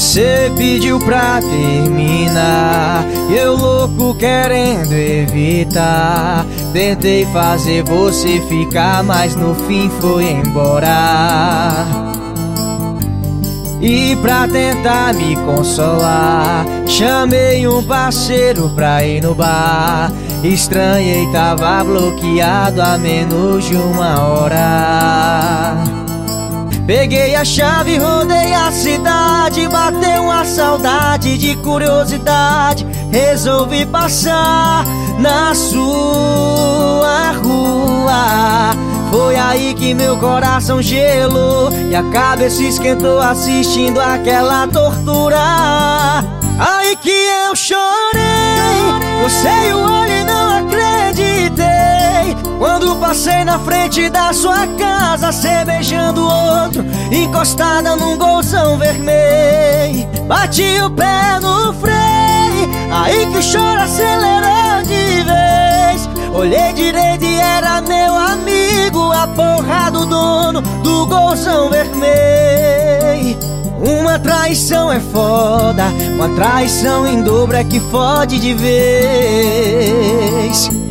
Cê pediu pra terminar, eu louco querendo evitar. Tentei fazer você ficar, mas no fim foi embora. E pra tentar me consolar, chamei um parceiro pra ir no bar. Estranhei, tava bloqueado há menos de uma hora. Peguei a chave, rodei a cidade, bateu uma saudade de curiosidade. Resolvi passar na sua rua. Foi aí que meu coração gelou e a cabeça esquentou assistindo aquela tortura. Aí que eu chorei, você o olho e não acreditei. Quando passei na frente da sua casa, cê beijando outro, encostada num golzão vermelho. Bati o pé no freio, aí que o choro acelerou de vez. Olhei direito e era meu amigo, a porra do dono do golzão vermelho. Uma traição é foda, uma traição em dobro é que fode de vez.